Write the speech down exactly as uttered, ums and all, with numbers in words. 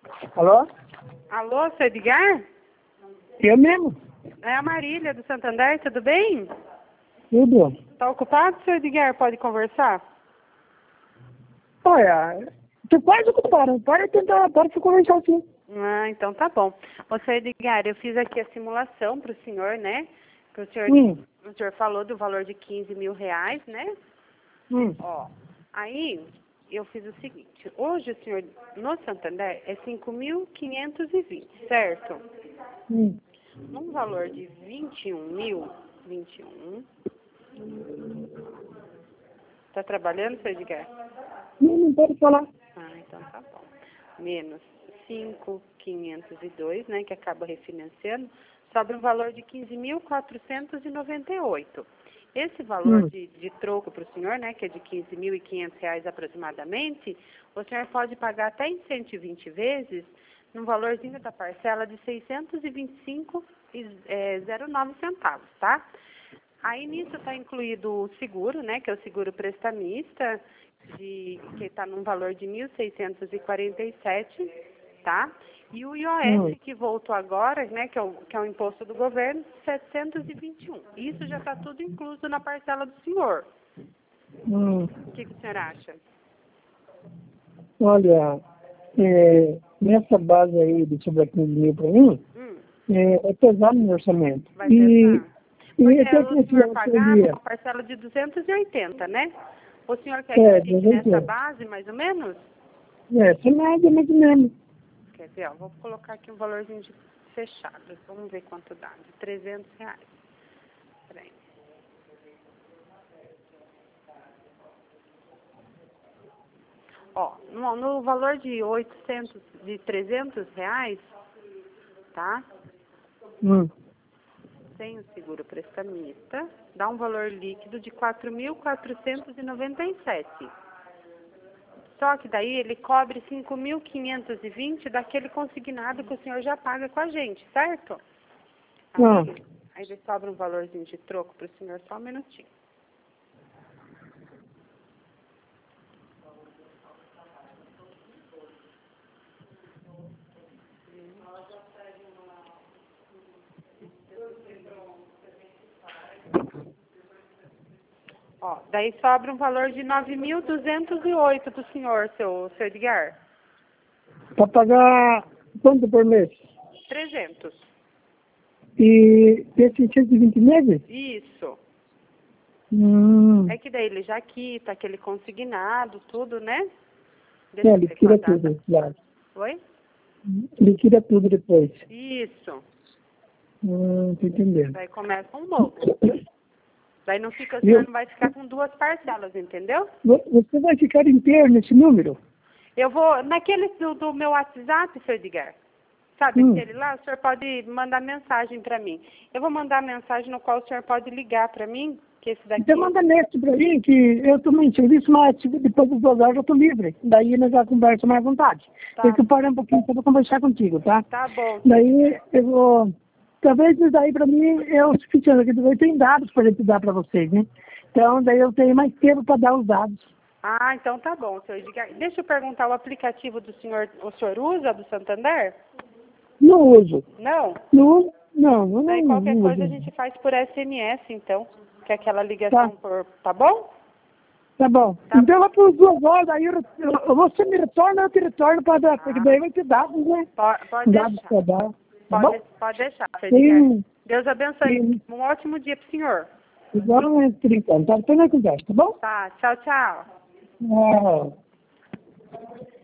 Alô? Alô, seu Edgar? Eu mesmo? É a Marília, do Santander, tudo bem? Tudo. Tá ocupado, seu Edgar? Pode conversar? Olha, tô quase ocupado. Pode tentar, pode se conversar sim. Ah, então tá bom. Ô, seu Edgar, eu fiz aqui a simulação para o senhor, né? Que o senhor, Hum, o senhor falou do valor de quinze mil reais, né? hum, Ó, aí eu fiz o seguinte. Hoje o senhor, no Santander, é cinco mil quinhentos e vinte, certo? hum. Num valor de vinte e um mil, vinte e um. Tá trabalhando, seu Edgar? Não, não pode falar. Ah, então tá bom. Menos cinco mil quinhentos e dois, né, que acaba refinanciando, sobra um valor de quinze mil quatrocentos e noventa e oito. Esse valor Hum, de, de troco para o senhor, né, que é de quinze mil e quinhentos reais aproximadamente, o senhor pode pagar até em cento e vinte vezes, num valorzinho da parcela de seiscentos e vinte e cinco reais e zero nove centavos, tá? Aí nisso está incluído o seguro, né, que é o seguro prestamista, de, que está num valor de mil seiscentos e quarenta e sete, tá? E o hum, I O S, que voltou agora, né, que é o, que é o imposto do governo, setecentos e vinte e um. Isso já está tudo incluso na parcela do senhor. hum. O que, que o senhor acha? Olha, é, nessa base aí de sobre quinze mil para mim, Hum, é, é pesado no orçamento. vai E, pesar? e Porque até que o você senhor pagava seria, uma parcela de duzentos e oitenta, né? O senhor quer que é, fique nessa dezoito. base, mais ou menos? É, sem nada, mais ou menos. Quer ver, ó, vou colocar aqui um valorzinho de fechado. Vamos ver quanto dá. De trezentos reais. Peraí. Ó, no, no valor de oitocentos, de trezentos reais, tá? Hum, Sem o seguro prestamista, dá um valor líquido de quatro mil quatrocentos e noventa e sete. Só que daí ele cobre cinco mil quinhentos e vinte daquele consignado que o senhor já paga com a gente, certo? ah, Aí, aí ele sobra um valorzinho de troco para o senhor, só um minutinho. Ó, daí sobra um valor de nove mil duzentos e oito do senhor, seu, seu Edgar. para pagar quanto por mês? trezentos. E esses cento e vinte meses? Isso. Hum, É que daí ele já quita aquele consignado, tudo, né? Deixa é, eu ver com a liquida data. tudo, claro. Oi? Liquida tudo depois. Isso. Hum, tô entendendo. Daí começa um novo. Daí não fica, o senhor Viu? não vai ficar com duas parcelas, entendeu? Vo- Você vai ficar inteiro nesse número? Eu vou, naquele do, do meu WhatsApp, seu Edgar, sabe Hum. aquele lá, o senhor pode mandar mensagem para mim. Eu vou mandar mensagem no qual o senhor pode ligar para mim, que esse Então daqui... manda nesse pra mim que eu estou em serviço, mas tipo, depois das duas horas eu estou livre. Daí nós já conversa mais à vontade. Eu Tá, que parei um pouquinho só para conversar contigo, tá? tá bom, seu Daí Edgar. eu vou... Talvez isso daí para mim é o suficiente, porque eu tenho dados para gente dar para vocês, né? Então daí eu tenho mais tempo para dar os dados. Ah, então tá bom, seu Edgar. Deixa eu perguntar, o aplicativo do senhor, o senhor usa do Santander? Não uso. Não? Não uso? Não, eu Daí não, qualquer não coisa a uso. gente faz por S M S, então, que é aquela Tá, ligação por... Tá bom? tá bom. Tá Então bom. lá por duas horas, aí eu, eu, você me retorna, eu te retorno para dar, porque Ah, daí vai ter dados, né? pode, pode Dados deixar. para dar, tá Pode, bom? pode deixar, seu Edgar. Tem, Deus abençoe. tem, Um ótimo dia pro senhor. igual por enquanto, tá? Depois nós conversa, tá bom? Tá, tchau, tchau. Ah,